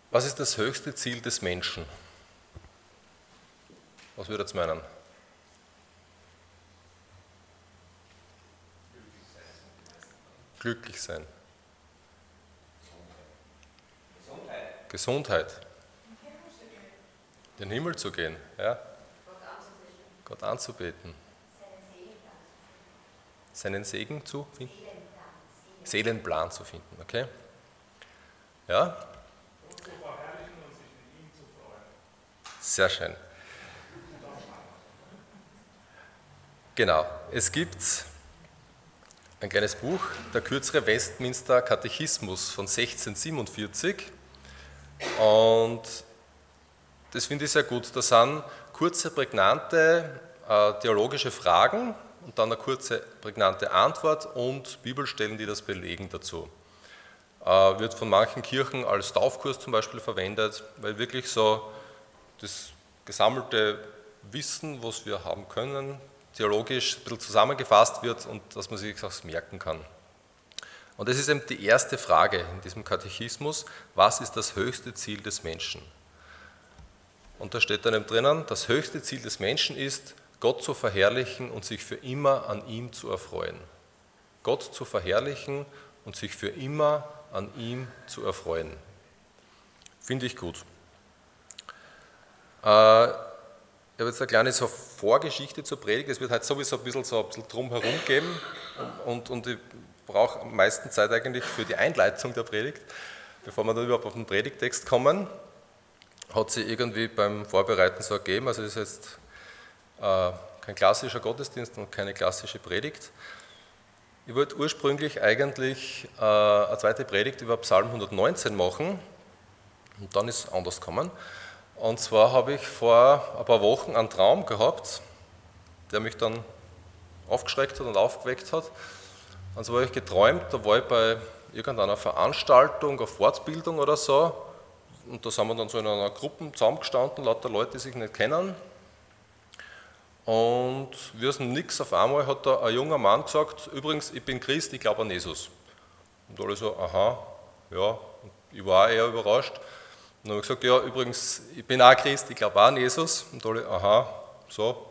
Was ist das höchste Ziel des Menschen? Was würdet ihr meinen? Glücklich sein. Gesundheit. In den Himmel zu gehen. Ja? Gott anzubeten. Seinen Segen zu finden? Seelenplan zu finden, okay? Ja? Sehr schön. Genau, es gibt ein kleines Buch, der kürzere Westminster Katechismus von 1647, und das finde ich sehr gut. Da sind kurze, prägnante theologische Fragen und dann eine kurze, prägnante Antwort und Bibelstellen, die das belegen dazu. Wird von manchen Kirchen als Taufkurs zum Beispiel verwendet, weil wirklich so das gesammelte Wissen, was wir haben können, theologisch ein bisschen zusammengefasst wird und dass man sich auch merken kann. Und das ist eben die erste Frage in diesem Katechismus: Was ist das höchste Ziel des Menschen? Und da steht dann eben drinnen, das höchste Ziel des Menschen ist, Gott zu verherrlichen und sich für immer an ihm zu erfreuen. Gott zu verherrlichen und sich für immer an ihm zu erfreuen. Finde ich gut. Ich habe jetzt eine kleine so Vorgeschichte zur Predigt. Es wird halt sowieso ein bisschen drumherum geben und ich brauche am meisten Zeit eigentlich für die Einleitung der Predigt, bevor wir dann überhaupt auf den Predigttext kommen. Hat sich irgendwie beim Vorbereiten so ergeben. Also das ist jetzt kein klassischer Gottesdienst und keine klassische Predigt. Ich wollte ursprünglich eigentlich eine zweite Predigt über Psalm 119 machen und dann ist es anders gekommen. Und zwar habe ich vor ein paar Wochen einen Traum gehabt, der mich dann aufgeschreckt hat und aufgeweckt hat. Und so habe ich geträumt, da war ich bei irgendeiner Veranstaltung, einer Fortbildung oder so, und da sind wir dann so in einer Gruppe zusammengestanden, lauter Leute, die sich nicht kennen. Und wir sind nix, auf einmal hat da ein junger Mann gesagt: Übrigens, ich bin Christ, ich glaube an Jesus. Und alle so: Aha, ja, ich war auch eher überrascht. Und dann habe ich gesagt: Ja, übrigens, ich bin auch Christ, ich glaube auch an Jesus. Und alle: Aha, so.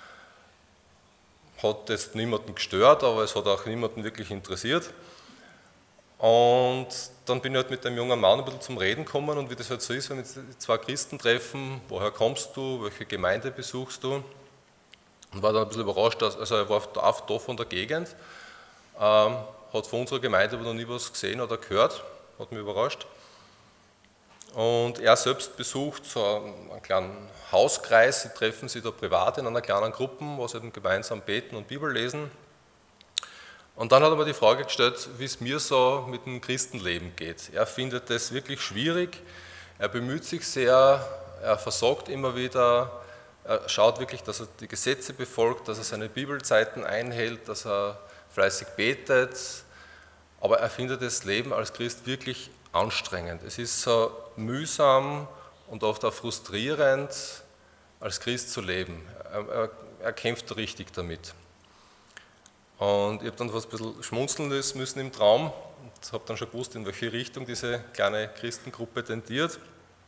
Hat jetzt niemanden gestört, aber es hat auch niemanden wirklich interessiert. Und dann bin ich halt mit dem jungen Mann ein bisschen zum Reden gekommen, und wie das halt so ist, wenn wir zwei Christen treffen: Woher kommst du, welche Gemeinde besuchst du? Und war dann ein bisschen überrascht, also er war da von der Gegend, hat von unserer Gemeinde aber noch nie was gesehen oder gehört, hat mich überrascht. Und er selbst besucht so einen kleinen Hauskreis, sie treffen sich da privat in einer kleinen Gruppe, wo sie eben gemeinsam beten und Bibel lesen. Und dann hat er mir die Frage gestellt, wie es mir so mit dem Christenleben geht. Er findet das wirklich schwierig, er bemüht sich sehr, er versagt immer wieder, er schaut wirklich, dass er die Gesetze befolgt, dass er seine Bibelzeiten einhält, dass er fleißig betet, aber er findet das Leben als Christ wirklich anstrengend. Es ist so mühsam und oft auch frustrierend, als Christ zu leben. Er kämpft richtig damit. Und ich habe dann fast ein bisschen schmunzeln müssen im Traum und habe dann schon gewusst, in welche Richtung diese kleine Christengruppe tendiert.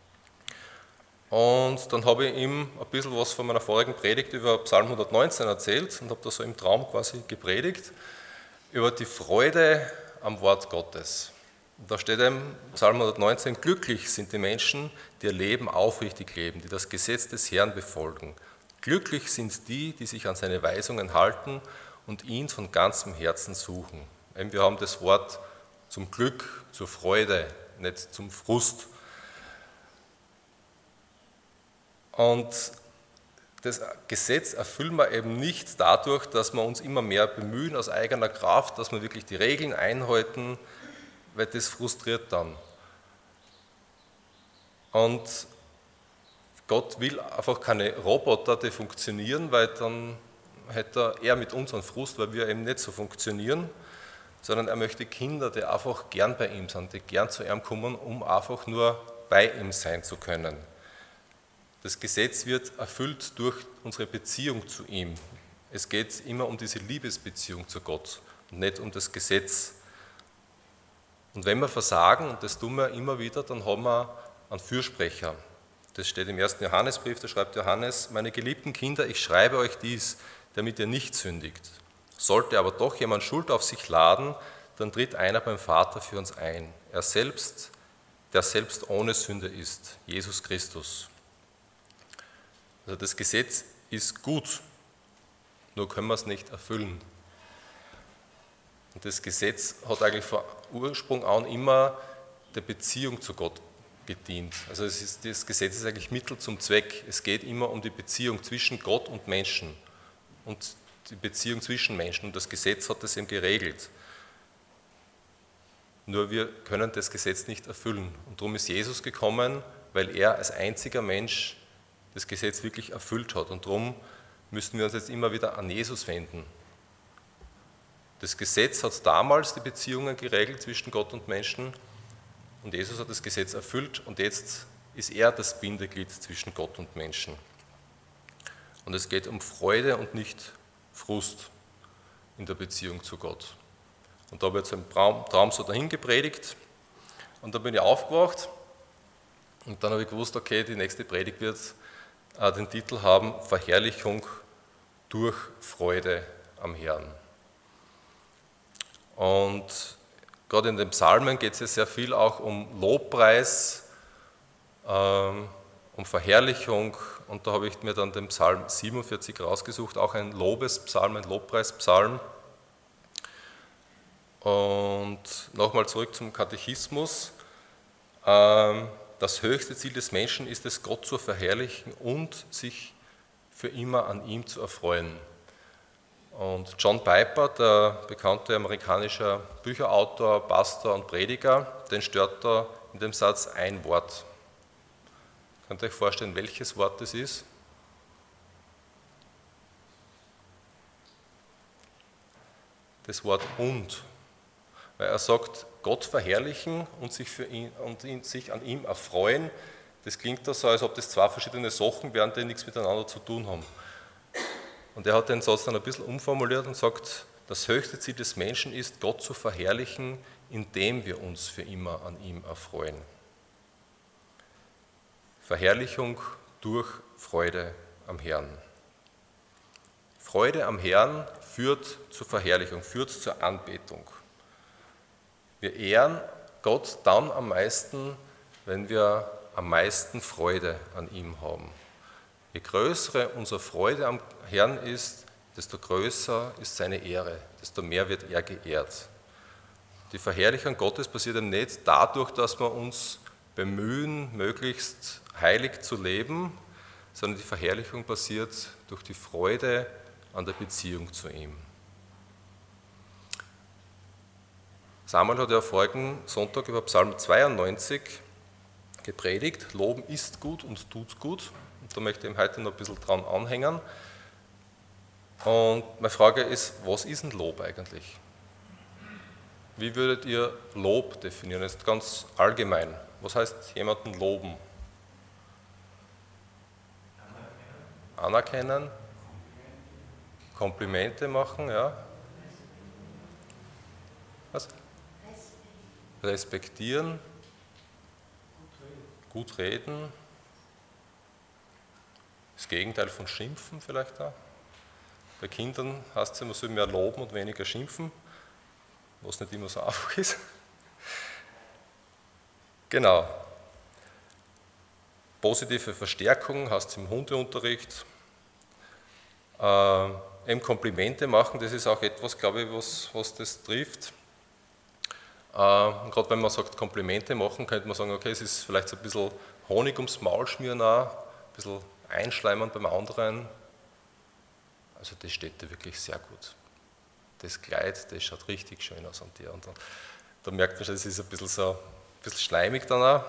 Und dann habe ich ihm ein bisschen was von meiner vorigen Predigt über Psalm 119 erzählt und habe da so im Traum quasi gepredigt über die Freude am Wort Gottes. Und da steht im Psalm 119: Glücklich sind die Menschen, die ihr Leben aufrichtig leben, die das Gesetz des Herrn befolgen. Glücklich sind die, die sich an seine Weisungen halten und ihn von ganzem Herzen suchen. Wir haben das Wort zum Glück, zur Freude, nicht zum Frust. Und das Gesetz erfüllen wir eben nicht dadurch, dass wir uns immer mehr bemühen aus eigener Kraft, dass wir wirklich die Regeln einhalten, weil das frustriert dann. Und Gott will einfach keine Roboter, die funktionieren, weil dann hätte er mit uns einen Frust, weil wir eben nicht so funktionieren, sondern er möchte Kinder, die einfach gern bei ihm sind, die gern zu ihm kommen, um einfach nur bei ihm sein zu können. Das Gesetz wird erfüllt durch unsere Beziehung zu ihm. Es geht immer um diese Liebesbeziehung zu Gott und nicht um das Gesetz. Und wenn wir versagen, und das tun wir immer wieder, dann haben wir an Fürsprecher. Das steht im 1. Johannesbrief, da schreibt Johannes: Meine geliebten Kinder, ich schreibe euch dies, damit ihr nicht sündigt. Sollte aber doch jemand Schuld auf sich laden, dann tritt einer beim Vater für uns ein. Er selbst, der selbst ohne Sünde ist, Jesus Christus. Also das Gesetz ist gut, nur können wir es nicht erfüllen. Und das Gesetz hat eigentlich von Ursprung an immer der Beziehung zu Gott gedient. Also das Gesetz ist eigentlich Mittel zum Zweck. Es geht immer um die Beziehung zwischen Gott und Menschen und die Beziehung zwischen Menschen. Und das Gesetz hat das eben geregelt. Nur wir können das Gesetz nicht erfüllen. Und darum ist Jesus gekommen, weil er als einziger Mensch das Gesetz wirklich erfüllt hat. Und darum müssen wir uns jetzt immer wieder an Jesus wenden. Das Gesetz hat damals die Beziehungen geregelt zwischen Gott und Menschen und Jesus hat das Gesetz erfüllt und jetzt ist er das Bindeglied zwischen Gott und Menschen. Und es geht um Freude und nicht Frust in der Beziehung zu Gott. Und da habe ich jetzt einen Traum so dahin gepredigt und dann bin ich aufgewacht und dann habe ich gewusst, okay, die nächste Predigt wird den Titel haben: Verherrlichung durch Freude am Herrn. Und gerade in den Psalmen geht es ja sehr viel auch um Lobpreis, um Verherrlichung. Und da habe ich mir dann den Psalm 47 rausgesucht, auch ein Lobespsalm, ein Lobpreispsalm. Und nochmal zurück zum Katechismus. Das höchste Ziel des Menschen ist es, Gott zu verherrlichen und sich für immer an ihm zu erfreuen. Und John Piper, der bekannte amerikanische Bücherautor, Pastor und Prediger, den stört da in dem Satz ein Wort. Könnt ihr euch vorstellen, welches Wort das ist? Das Wort und. Weil er sagt, Gott verherrlichen und sich an ihm erfreuen, das klingt da so, als ob das zwei verschiedene Sachen wären, die nichts miteinander zu tun haben. Und er hat den Satz dann ein bisschen umformuliert und sagt, das höchste Ziel des Menschen ist, Gott zu verherrlichen, indem wir uns für immer an ihm erfreuen. Verherrlichung durch Freude am Herrn. Freude am Herrn führt zur Verherrlichung, führt zur Anbetung. Wir ehren Gott dann am meisten, wenn wir am meisten Freude an ihm haben. Je größere unsere Freude am Herrn ist, desto größer ist seine Ehre, desto mehr wird er geehrt. Die Verherrlichung Gottes passiert eben nicht dadurch, dass wir uns bemühen, möglichst heilig zu leben, sondern die Verherrlichung passiert durch die Freude an der Beziehung zu ihm. Samuel hat ja vorigen Sonntag über Psalm 92 gepredigt, Loben ist gut und tut gut. Und da möchte ich heute noch ein bisschen dran anhängen. Und meine Frage ist, was ist ein Lob eigentlich? Wie würdet ihr Lob definieren? Jetzt ganz allgemein. Was heißt jemanden loben? Anerkennen. Komplimente machen, ja. Was? Respektieren. Gut reden. Das Gegenteil von Schimpfen vielleicht auch. Bei Kindern heißt es, man soll mehr loben und weniger schimpfen, was nicht immer so einfach ist. Genau. Positive Verstärkung heißt es im Hundeunterricht. Eben Komplimente machen, das ist auch etwas, glaube ich, was das trifft. Und gerade wenn man sagt, Komplimente machen, könnte man sagen, okay, es ist vielleicht so ein bisschen Honig ums Maul schmieren auch, ein bisschen einschleimen beim anderen. Also das steht dir wirklich sehr gut. Das Kleid, das schaut richtig schön aus an dir. Und da merkt man schon, es ist ein bisschen schleimig dann auch.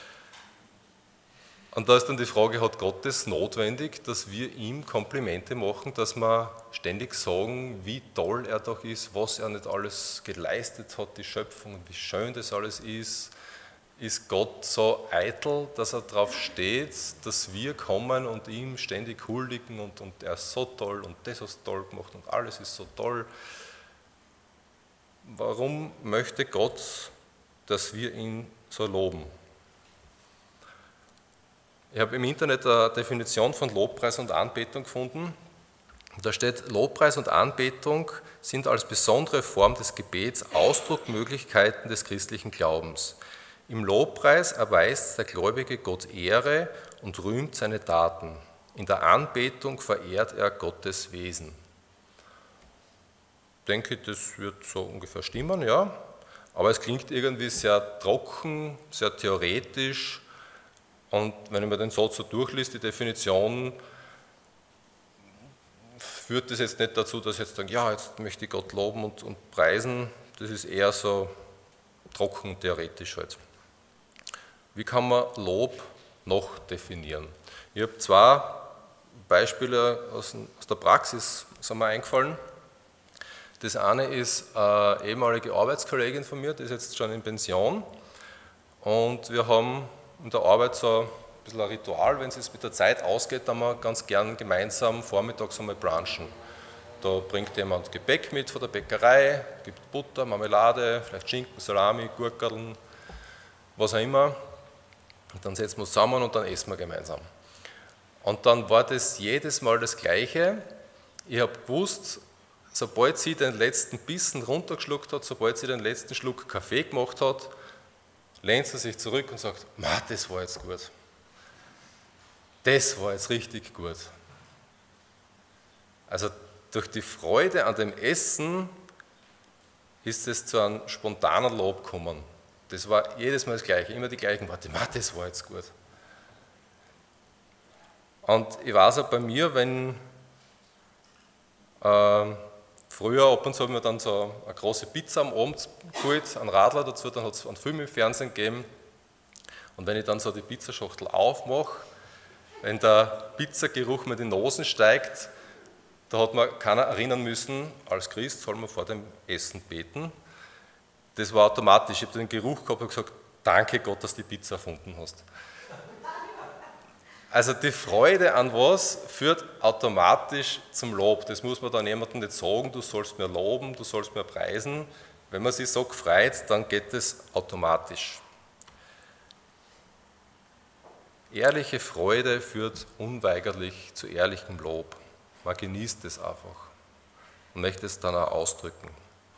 Und da ist dann die Frage, hat Gott es notwendig, dass wir ihm Komplimente machen, dass wir ständig sagen, wie toll er doch ist, was er nicht alles geleistet hat, die Schöpfung, und wie schön das alles ist. Ist Gott so eitel, dass er darauf steht, dass wir kommen und ihm ständig huldigen und er ist so toll und das hast du toll gemacht und alles ist so toll. Warum möchte Gott, dass wir ihn so loben? Ich habe im Internet eine Definition von Lobpreis und Anbetung gefunden. Da steht, Lobpreis und Anbetung sind als besondere Form des Gebets Ausdruckmöglichkeiten des christlichen Glaubens. Im Lobpreis erweist der Gläubige Gott Ehre und rühmt seine Taten. In der Anbetung verehrt er Gottes Wesen. Ich denke, das wird so ungefähr stimmen, ja. Aber es klingt irgendwie sehr trocken, sehr theoretisch. Und wenn ich mir den Satz so durchliest, die Definition, führt das jetzt nicht dazu, dass ich jetzt sage, ja, jetzt möchte ich Gott loben und preisen. Das ist eher so trocken und theoretisch halt. Wie kann man Lob noch definieren? Ich habe zwei Beispiele aus der Praxis, sind mir eingefallen. Das eine ist eine ehemalige Arbeitskollegin von mir, die ist jetzt schon in Pension. Und wir haben in der Arbeit so ein bisschen ein Ritual, wenn es jetzt mit der Zeit ausgeht, dann wir ganz gern gemeinsam vormittags einmal brunchen. Da bringt jemand Gebäck mit von der Bäckerei, gibt Butter, Marmelade, vielleicht Schinken, Salami, Gurkeln, was auch immer. Und dann setzen wir uns zusammen und dann essen wir gemeinsam. Und dann war das jedes Mal das Gleiche. Ich habe gewusst, sobald sie den letzten Bissen runtergeschluckt hat, sobald sie den letzten Schluck Kaffee gemacht hat, lehnt sie sich zurück und sagt, das war jetzt gut. Das war jetzt richtig gut. Also durch die Freude an dem Essen ist es zu einem spontanen Lob gekommen. Das war jedes Mal das Gleiche, immer die gleichen Worte, das war jetzt gut. Und ich weiß auch bei mir, wenn früher ab und zu haben wir dann so eine große Pizza am Abend geholt, einen Radler dazu, dann hat es einen Film im Fernsehen gegeben. Und wenn ich dann so die Pizzaschachtel aufmache, wenn der Pizzageruch mir in die Nase steigt, da hat man keiner erinnern müssen, als Christ soll man vor dem Essen beten. Das war automatisch. Ich habe den Geruch gehabt und gesagt, danke Gott, dass du die Pizza erfunden hast. Also die Freude an was führt automatisch zum Lob. Das muss man dann jemandem nicht sagen, du sollst mir loben, du sollst mir preisen. Wenn man sich so freut, dann geht es automatisch. Ehrliche Freude führt unweigerlich zu ehrlichem Lob. Man genießt es einfach und möchte es dann auch ausdrücken.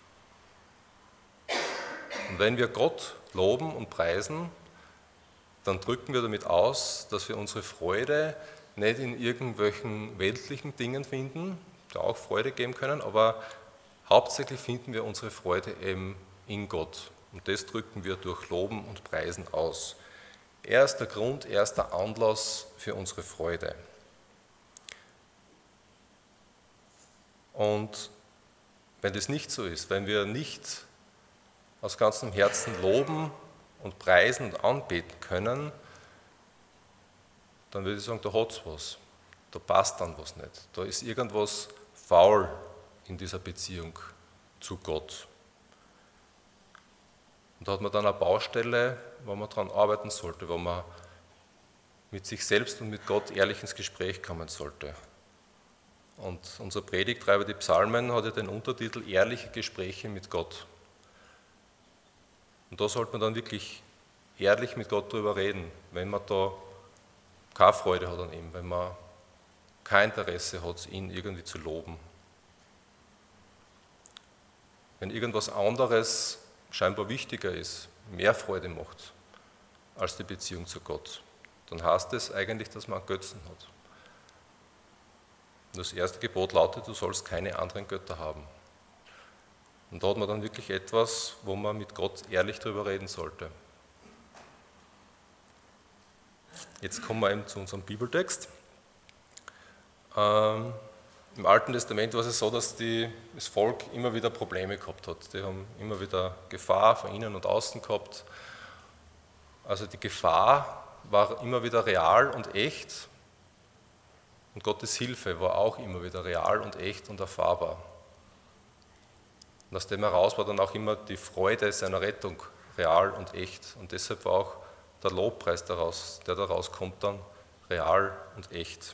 Und wenn wir Gott loben und preisen, dann drücken wir damit aus, dass wir unsere Freude nicht in irgendwelchen weltlichen Dingen finden, die auch Freude geben können, aber hauptsächlich finden wir unsere Freude eben in Gott. Und das drücken wir durch Loben und Preisen aus. Er ist der Grund, er ist der Anlass für unsere Freude. Und wenn das nicht so ist, wenn wir nicht aus ganzem Herzen loben und preisen und anbeten können, dann würde ich sagen, da hat es was. Da passt dann was nicht. Da ist irgendwas faul in dieser Beziehung zu Gott. Und da hat man dann eine Baustelle, wo man daran arbeiten sollte, wo man mit sich selbst und mit Gott ehrlich ins Gespräch kommen sollte. Und unser Predigtreiber, die Psalmen, hat ja den Untertitel Ehrliche Gespräche mit Gott. Und da sollte man dann wirklich ehrlich mit Gott darüber reden, wenn man da keine Freude hat an ihm, wenn man kein Interesse hat, ihn irgendwie zu loben. Wenn irgendwas anderes scheinbar wichtiger ist, mehr Freude macht als die Beziehung zu Gott, dann heißt es eigentlich, dass man einen Götzen hat. Und das erste Gebot lautet, du sollst keine anderen Götter haben. Und da hat man dann wirklich etwas, wo man mit Gott ehrlich darüber reden sollte. Jetzt kommen wir eben zu unserem Bibeltext. Im Alten Testament war es so, dass das Volk immer wieder Probleme gehabt hat. Die haben immer wieder Gefahr von innen und außen gehabt. Also die Gefahr war immer wieder real und echt. Und Gottes Hilfe war auch immer wieder real und echt und erfahrbar. Und aus dem heraus war dann auch immer die Freude seiner Rettung real und echt. Und deshalb war auch der Lobpreis daraus, der daraus kommt, dann real und echt.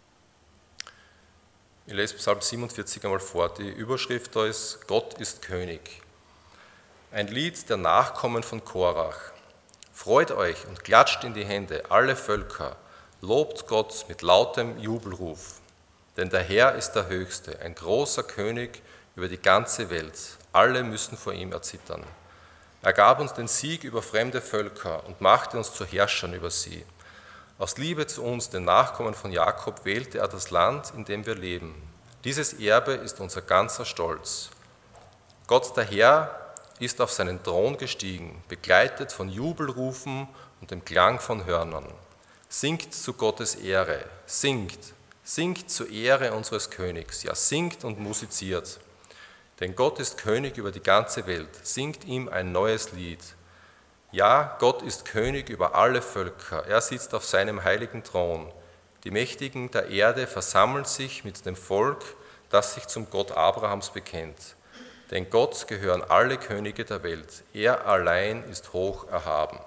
Ich lese Psalm 47 einmal vor. Die Überschrift da ist, Gott ist König. Ein Lied der Nachkommen von Korach. Freut euch und klatscht in die Hände, alle Völker. Lobt Gott mit lautem Jubelruf, denn der Herr ist der Höchste, ein großer König über die ganze Welt. Alle müssen vor ihm erzittern. Er gab uns den Sieg über fremde Völker und machte uns zu Herrschern über sie. Aus Liebe zu uns, den Nachkommen von Jakob, wählte er das Land, in dem wir leben. Dieses Erbe ist unser ganzer Stolz. Gott, der Herr, ist auf seinen Thron gestiegen, begleitet von Jubelrufen und dem Klang von Hörnern. Singt zu Gottes Ehre, singt zur Ehre unseres Königs, ja singt und musiziert. Denn Gott ist König über die ganze Welt, singt ihm ein neues Lied. Ja, Gott ist König über alle Völker, er sitzt auf seinem heiligen Thron. Die Mächtigen der Erde versammeln sich mit dem Volk, das sich zum Gott Abrahams bekennt. Denn Gott gehören alle Könige der Welt, er allein ist hoch erhaben.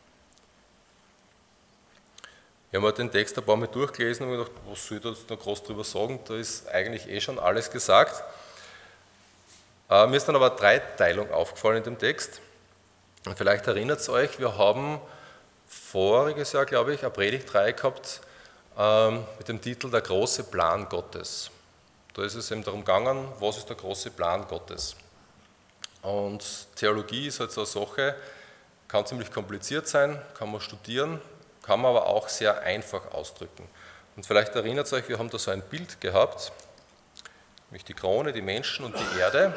Ich habe mir den Text ein paar Mal durchgelesen und gedacht, was soll ich da jetzt noch groß drüber sagen? Da ist eigentlich schon alles gesagt. Mir ist dann aber eine Dreiteilung aufgefallen in dem Text. Und vielleicht erinnert es euch, wir haben voriges Jahr, glaube ich, eine Predigtreihe gehabt mit dem Titel Der große Plan Gottes. Da ist es eben darum gegangen, was ist der große Plan Gottes. Und Theologie ist halt so eine Sache, kann ziemlich kompliziert sein, kann man studieren, kann man aber auch sehr einfach ausdrücken. Und vielleicht erinnert es euch, wir haben da so ein Bild gehabt, nämlich die Krone, die Menschen und die Erde.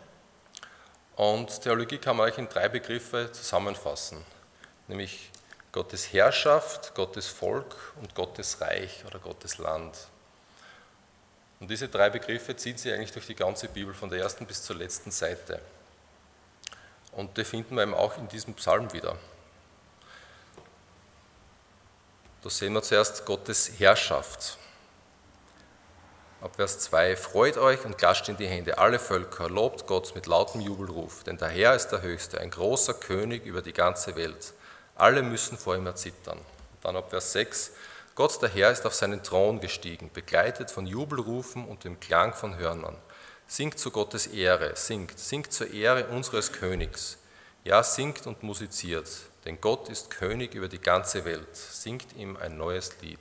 Und Theologie kann man euch in 3 Begriffe zusammenfassen, nämlich Gottes Herrschaft, Gottes Volk und Gottes Reich oder Gottes Land. Und diese 3 Begriffe ziehen sich eigentlich durch die ganze Bibel, von der ersten bis zur letzten Seite. Und die finden wir eben auch in diesem Psalm wieder. Da sehen wir zuerst Gottes Herrschaft. Ab Vers 2, freut euch und klatscht in die Hände, alle Völker, lobt Gott mit lautem Jubelruf, denn der Herr ist der Höchste, ein großer König über die ganze Welt. Alle müssen vor ihm erzittern. Dann ab Vers 6, Gott, der Herr, ist auf seinen Thron gestiegen, begleitet von Jubelrufen und dem Klang von Hörnern. Singt zu Gottes Ehre, singt zur Ehre unseres Königs. Ja, singt und musiziert, denn Gott ist König über die ganze Welt. Singt ihm ein neues Lied.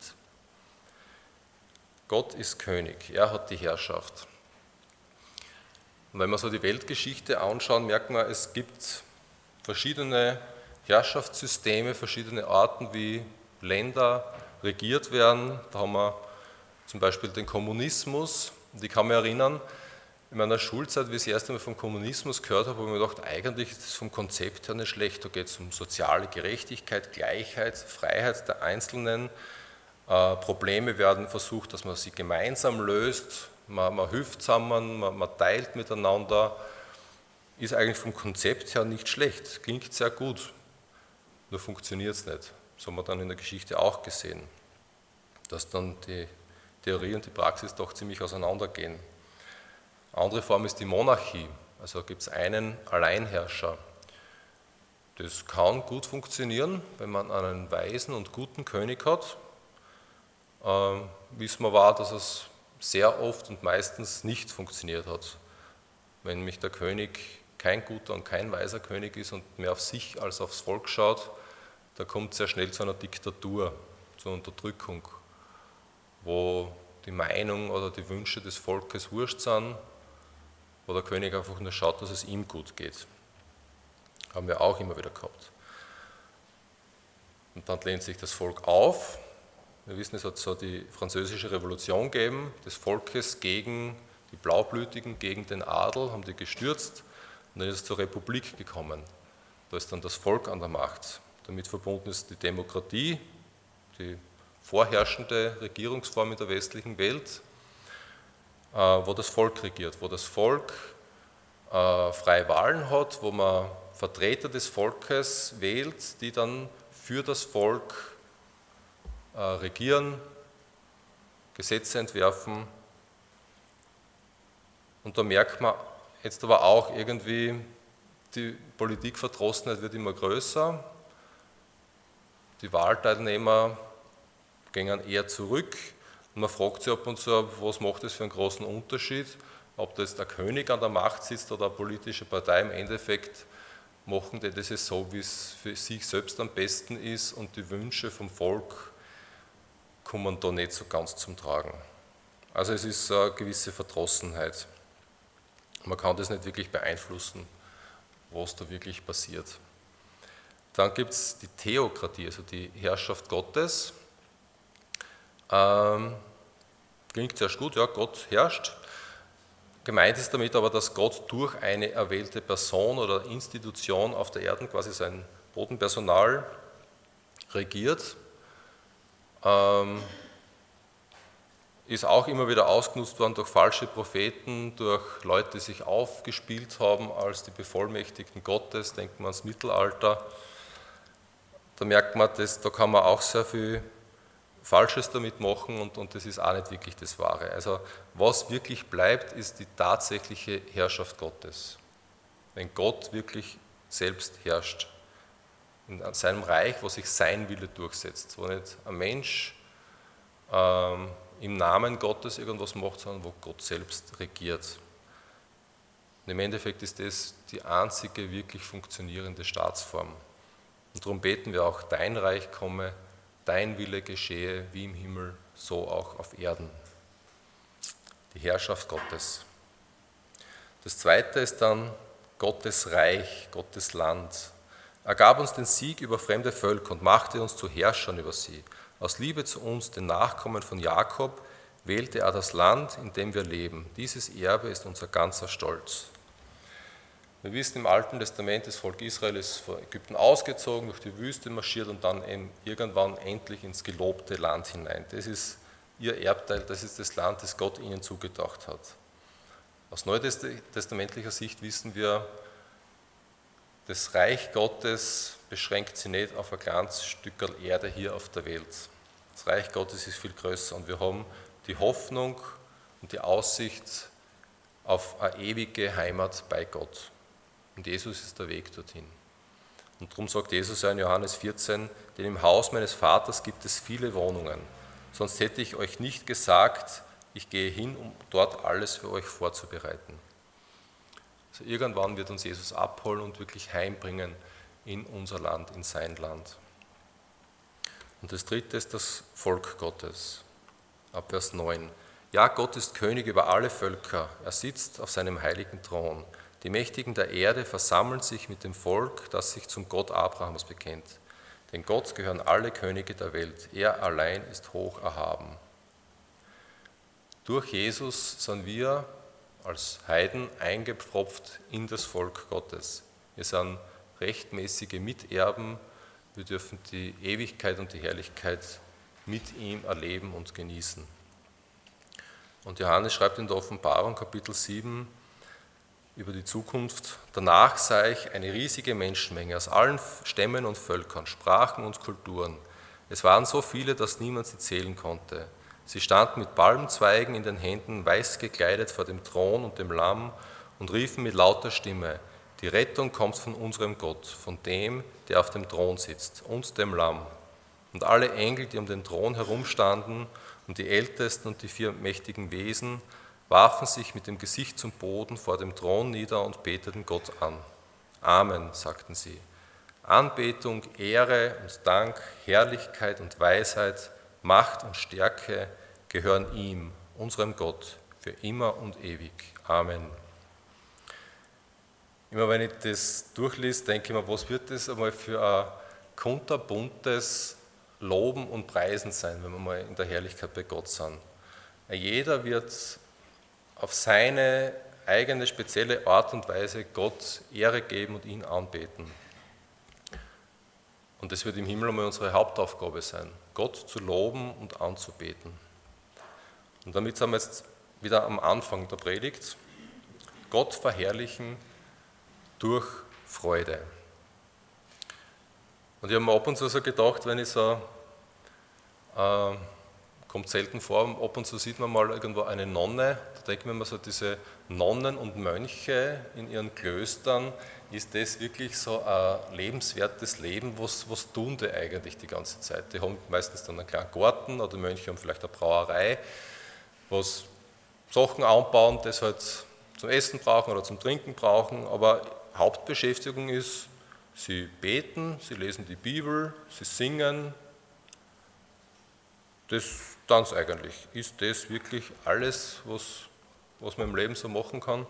Gott ist König, er hat die Herrschaft. Und wenn wir so die Weltgeschichte anschauen, merken wir, es gibt verschiedene Herrschaftssysteme, verschiedene Arten, wie Länder regiert werden. Da haben wir zum Beispiel den Kommunismus. Und ich kann mich erinnern, in meiner Schulzeit, wie ich das erste Mal vom Kommunismus gehört habe, habe ich mir gedacht, eigentlich ist das vom Konzept her nicht schlecht. Da geht es um soziale Gerechtigkeit, Gleichheit, Freiheit der Einzelnen. Probleme werden versucht, dass man sie gemeinsam löst. Man hilft zusammen, man teilt miteinander. Ist eigentlich vom Konzept her nicht schlecht. Klingt sehr gut, nur funktioniert es nicht. Das haben wir dann in der Geschichte auch gesehen, dass dann die Theorie und die Praxis doch ziemlich auseinandergehen. Eine andere Form ist die Monarchie, also gibt es einen Alleinherrscher. Das kann gut funktionieren, wenn man einen weisen und guten König hat. Wissen wir aber, dass es sehr oft und meistens nicht funktioniert hat. Wenn nämlich der König kein guter und kein weiser König ist und mehr auf sich als aufs Volk schaut, da kommt es sehr schnell zu einer Diktatur, zur Unterdrückung, wo die Meinung oder die Wünsche des Volkes wurscht sind, wo der König einfach nur schaut, dass es ihm gut geht. Haben wir auch immer wieder gehabt. Und dann lehnt sich das Volk auf. Wir wissen, es hat so die französische Revolution gegeben, des Volkes gegen die Blaublütigen, gegen den Adel, haben die gestürzt und dann ist es zur Republik gekommen. Da ist dann das Volk an der Macht. Damit verbunden ist die Demokratie, die vorherrschende Regierungsform in der westlichen Welt, wo das Volk regiert, wo das Volk freie Wahlen hat, wo man Vertreter des Volkes wählt, die dann für das Volk regieren, Gesetze entwerfen. Und da merkt man jetzt aber auch irgendwie, die Politikverdrossenheit wird immer größer, die Wahlteilnehmer gehen eher zurück und man fragt sich ab und zu, was macht das für einen großen Unterschied, ob da jetzt der König an der Macht sitzt oder eine politische Partei. Im Endeffekt machen die das so, wie es für sich selbst am besten ist und die Wünsche vom Volk kommen da nicht so ganz zum Tragen. Also es ist eine gewisse Verdrossenheit. Man kann das nicht wirklich beeinflussen, was da wirklich passiert. Dann gibt es die Theokratie, also die Herrschaft Gottes. Klingt sehr gut, ja, Gott herrscht. Gemeint ist damit aber, dass Gott durch eine erwählte Person oder Institution auf der Erde, quasi sein Bodenpersonal, regiert. Ist auch immer wieder ausgenutzt worden durch falsche Propheten, durch Leute, die sich aufgespielt haben als die Bevollmächtigten Gottes, denken wir ans Mittelalter. Da merkt man, da kann man auch sehr viel Falsches damit machen und das ist auch nicht wirklich das Wahre. Also was wirklich bleibt, ist die tatsächliche Herrschaft Gottes. Wenn Gott wirklich selbst herrscht, in seinem Reich, wo sich sein Wille durchsetzt, wo nicht ein Mensch im Namen Gottes irgendwas macht, sondern wo Gott selbst regiert. Und im Endeffekt ist das die einzige wirklich funktionierende Staatsform. Und darum beten wir auch, dein Reich komme, dein Wille geschehe, wie im Himmel, so auch auf Erden. Die Herrschaft Gottes. Das zweite ist dann Gottes Reich, Gottes Land. Er gab uns den Sieg über fremde Völker und machte uns zu Herrschern über sie. Aus Liebe zu uns, den Nachkommen von Jakob, wählte er das Land, in dem wir leben. Dieses Erbe ist unser ganzer Stolz. Wir wissen, im Alten Testament, das Volk Israel ist von Ägypten ausgezogen, durch die Wüste marschiert und dann eben irgendwann endlich ins gelobte Land hinein. Das ist ihr Erbteil, das ist das Land, das Gott ihnen zugedacht hat. Aus neutestamentlicher Sicht wissen wir, das Reich Gottes beschränkt sich nicht auf ein kleines Stückerl Erde hier auf der Welt. Das Reich Gottes ist viel größer und wir haben die Hoffnung und die Aussicht auf eine ewige Heimat bei Gott. Und Jesus ist der Weg dorthin. Und darum sagt Jesus ja in Johannes 14, denn im Haus meines Vaters gibt es viele Wohnungen. Sonst hätte ich euch nicht gesagt, ich gehe hin, um dort alles für euch vorzubereiten. Also irgendwann wird uns Jesus abholen und wirklich heimbringen in unser Land, in sein Land. Und das dritte ist das Volk Gottes. Ab Vers 9. Ja, Gott ist König über alle Völker. Er sitzt auf seinem heiligen Thron. Die Mächtigen der Erde versammeln sich mit dem Volk, das sich zum Gott Abrahams bekennt. Denn Gott gehören alle Könige der Welt. Er allein ist hoch erhaben. Durch Jesus sind wir als Heiden eingepfropft in das Volk Gottes. Wir sind rechtmäßige Miterben. Wir dürfen die Ewigkeit und die Herrlichkeit mit ihm erleben und genießen. Und Johannes schreibt in der Offenbarung, Kapitel 7, über die Zukunft: Danach sah ich eine riesige Menschenmenge aus allen Stämmen und Völkern, Sprachen und Kulturen. Es waren so viele, dass niemand sie zählen konnte. Sie standen mit Palmzweigen in den Händen, weiß gekleidet vor dem Thron und dem Lamm und riefen mit lauter Stimme: Die Rettung kommt von unserem Gott, von dem, der auf dem Thron sitzt, und dem Lamm. Und alle Engel, die um den Thron herumstanden, und die Ältesten und die 4 mächtigen Wesen, warfen sich mit dem Gesicht zum Boden vor dem Thron nieder und beteten Gott an. Amen, sagten sie. Anbetung, Ehre und Dank, Herrlichkeit und Weisheit, Macht und Stärke gehören ihm, unserem Gott, für immer und ewig. Amen. Immer wenn ich das durchlese, denke ich mir, was wird das einmal für ein kunterbuntes Loben und Preisen sein, wenn wir mal in der Herrlichkeit bei Gott sind. Jeder wird auf seine eigene spezielle Art und Weise Gott Ehre geben und ihn anbeten. Und das wird im Himmel einmal unsere Hauptaufgabe sein, Gott zu loben und anzubeten. Und damit sind wir jetzt wieder am Anfang der Predigt. Gott verherrlichen durch Freude. Und ich habe mir ab und zu so gedacht, wenn ich so, kommt selten vor, ab und zu sieht man mal irgendwo eine Nonne, da denkt man immer so, diese Nonnen und Mönche in ihren Klöstern, ist das wirklich so ein lebenswertes Leben, was tun die eigentlich die ganze Zeit? Die haben meistens dann einen kleinen Garten oder Mönche haben vielleicht eine Brauerei, was Sachen anbauen, das halt zum Essen brauchen oder zum Trinken brauchen, aber Hauptbeschäftigung ist, sie beten, sie lesen die Bibel, sie singen, das dann eigentlich. Ist das wirklich alles, was man im Leben so machen kann?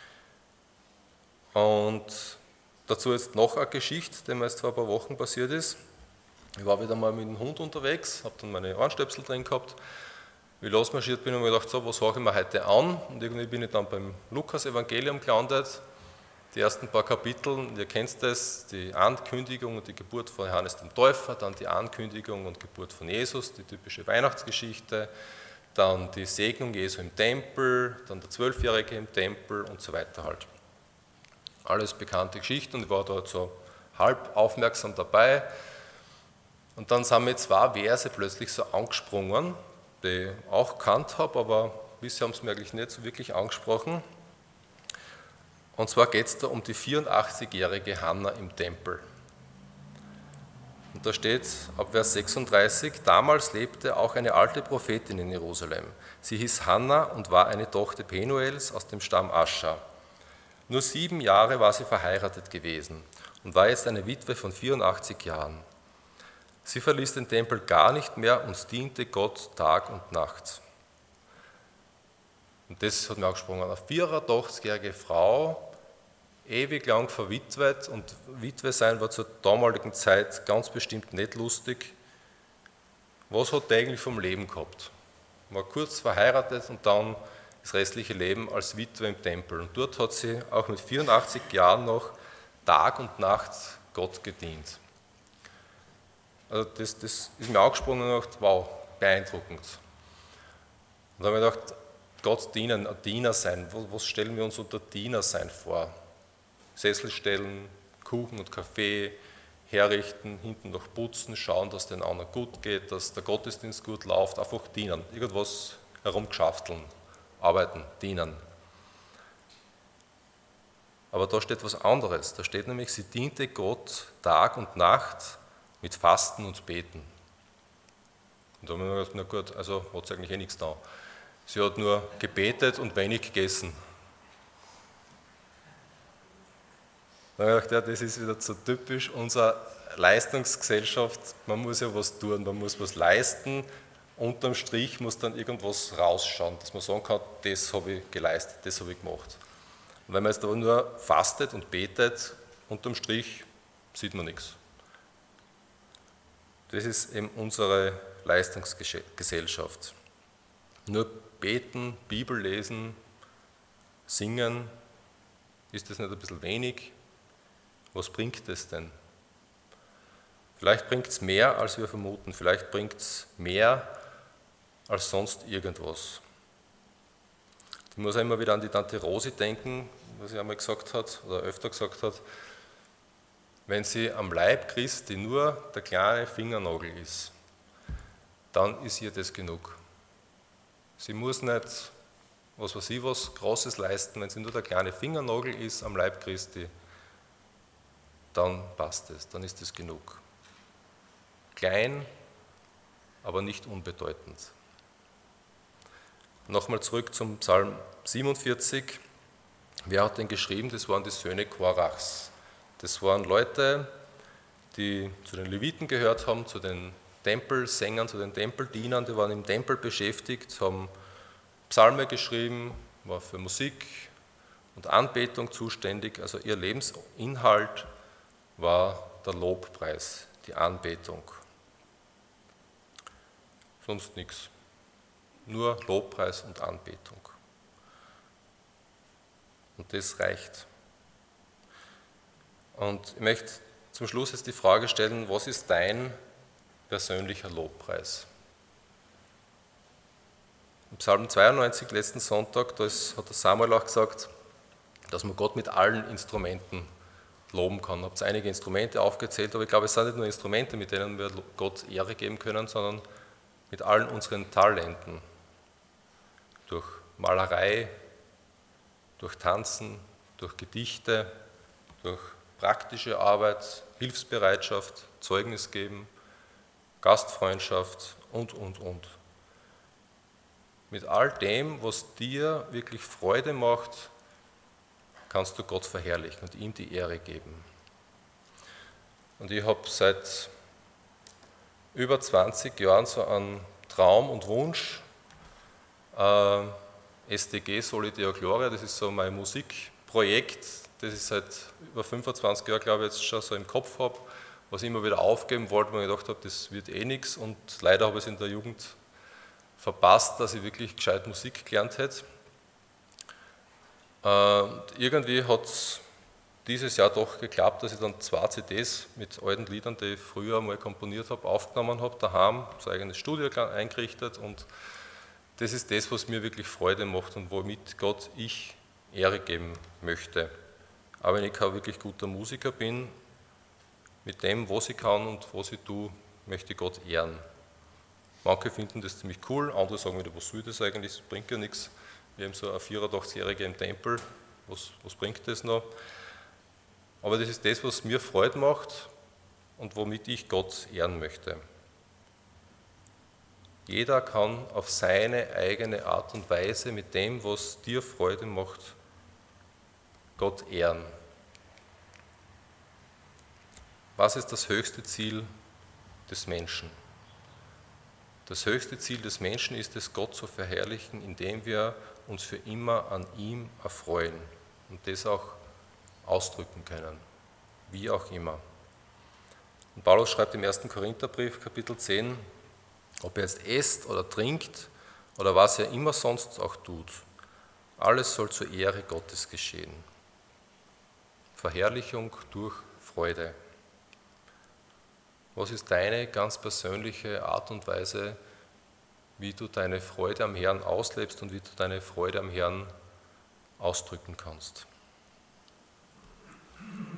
Und dazu jetzt noch eine Geschichte, die mir jetzt vor ein paar Wochen passiert ist. Ich war wieder mal mit dem Hund unterwegs, habe dann meine Ohrenstöpsel drin gehabt. Wie ich losmarschiert bin, habe ich mir gedacht, so, was höre ich mir heute an? Und irgendwie bin ich dann beim Lukas-Evangelium gelandet. Die ersten paar Kapitel, ihr kennt das, die Ankündigung und die Geburt von Johannes dem Täufer, dann die Ankündigung und Geburt von Jesus, die typische Weihnachtsgeschichte, dann die Segnung Jesu im Tempel, dann der Zwölfjährige im Tempel und so weiter halt. Alles bekannte Geschichten und ich war dort so halb aufmerksam dabei. Und dann sind mir zwei Verse plötzlich so angesprungen, die ich auch gekannt habe, aber bisher haben sie mir eigentlich nicht so wirklich angesprochen. Und zwar geht es da um die 84-jährige Hannah im Tempel. Und da steht ab Vers 36, damals lebte auch eine alte Prophetin in Jerusalem. Sie hieß Hannah und war eine Tochter Penuels aus dem Stamm Ascher. Nur 7 Jahre war sie verheiratet gewesen und war jetzt eine Witwe von 84 Jahren. Sie verließ den Tempel gar nicht mehr und diente Gott Tag und Nacht. Und das hat mir angesprochen. Eine 84-jährige Frau, ewig lang verwitwet, und Witwe sein war zur damaligen Zeit ganz bestimmt nicht lustig. Was hat die eigentlich vom Leben gehabt? War kurz verheiratet und dann das restliche Leben als Witwe im Tempel. Und dort hat sie auch mit 84 Jahren noch Tag und Nacht Gott gedient. Also das ist mir angesprochen und gedacht, wow, beeindruckend. Und dann habe ich gedacht, Gott dienen, ein Diener sein, was stellen wir uns unter Diener sein vor? Sessel stellen, Kuchen und Kaffee herrichten, hinten noch putzen, schauen, dass den anderen gut geht, dass der Gottesdienst gut läuft, einfach dienen, irgendwas herumgeschafteln, arbeiten, dienen. Aber da steht was anderes, da steht nämlich, sie diente Gott Tag und Nacht mit Fasten und Beten. Und da habe ich mir gedacht, na gut, also hat sie eigentlich nichts da. Sie hat nur gebetet und wenig gegessen. Da habe ich gedacht, ja, das ist wieder so typisch unsere Leistungsgesellschaft. Man muss ja was tun, man muss was leisten. Unterm Strich muss dann irgendwas rausschauen, dass man sagen kann, das habe ich geleistet, das habe ich gemacht. Und wenn man jetzt aber nur fastet und betet, unterm Strich sieht man nichts. Das ist eben unsere Leistungsgesellschaft. Nur beten, Bibel lesen, singen, ist das nicht ein bisschen wenig? Was bringt es denn? Vielleicht bringt es mehr, als wir vermuten. Vielleicht bringt es mehr als sonst irgendwas. Ich muss auch immer wieder an die Tante Rosi denken, was sie einmal gesagt hat, oder öfter gesagt hat, wenn sie am Leib Christi nur der kleine Fingernagel ist, dann ist ihr das genug. Sie muss nicht, was weiß ich, was Großes leisten, wenn sie nur der kleine Fingernagel ist am Leib Christi, dann passt es, dann ist es genug. Klein, aber nicht unbedeutend. Nochmal zurück zum Psalm 47. Wer hat den geschrieben? Das waren die Söhne Korachs. Das waren Leute, die zu den Leviten gehört haben, zu den Tempelsängern, zu den Tempeldienern, die waren im Tempel beschäftigt, haben Psalme geschrieben, war für Musik und Anbetung zuständig. Also ihr Lebensinhalt war der Lobpreis, die Anbetung. Sonst nichts. Nur Lobpreis und Anbetung. Und das reicht. Und ich möchte zum Schluss jetzt die Frage stellen, was ist dein persönlicher Lobpreis? Im Psalm 92, letzten Sonntag, da hat der Samuel auch gesagt, dass man Gott mit allen Instrumenten loben kann. Ich habe einige Instrumente aufgezählt, aber ich glaube, es sind nicht nur Instrumente, mit denen wir Gott Ehre geben können, sondern mit allen unseren Talenten. Durch Malerei, durch Tanzen, durch Gedichte, durch praktische Arbeit, Hilfsbereitschaft, Zeugnis geben, Gastfreundschaft und. Mit all dem, was dir wirklich Freude macht, kannst du Gott verherrlichen und ihm die Ehre geben. Und ich habe seit über 20 Jahren so einen Traum und Wunsch, SDG Soli Deo Gloria, das ist so mein Musikprojekt, das ich seit über 25 Jahren, glaube ich, jetzt schon so im Kopf habe, was ich immer wieder aufgeben wollte, weil ich gedacht habe, das wird eh nichts, und leider habe ich es in der Jugend verpasst, dass ich wirklich gescheit Musik gelernt hätte. Und irgendwie hat es dieses Jahr doch geklappt, dass ich dann 2 CDs mit alten Liedern, die ich früher mal komponiert habe, aufgenommen habe, daheim, so ein eigenes Studio eingerichtet, und das ist das, was mir wirklich Freude macht und womit Gott ich Ehre geben möchte. Aber wenn ich kein wirklich guter Musiker bin, mit dem, was ich kann und was ich tue, möchte ich Gott ehren. Manche finden das ziemlich cool, andere sagen wieder, was soll das eigentlich, das bringt ja nichts. Wir haben so eine 84-Jährige im Tempel, was bringt das noch? Aber das ist das, was mir Freude macht und womit ich Gott ehren möchte. Jeder kann auf seine eigene Art und Weise mit dem, was dir Freude macht, Gott ehren. Was ist das höchste Ziel des Menschen? Das höchste Ziel des Menschen ist es, Gott zu verherrlichen, indem wir uns für immer an ihm erfreuen und das auch ausdrücken können, wie auch immer. Und Paulus schreibt im 1. Korintherbrief, Kapitel 10, ob er jetzt esst oder trinkt oder was er immer sonst auch tut, alles soll zur Ehre Gottes geschehen. Verherrlichung durch Freude. Was ist deine ganz persönliche Art und Weise, wie du deine Freude am Herrn auslebst und wie du deine Freude am Herrn ausdrücken kannst?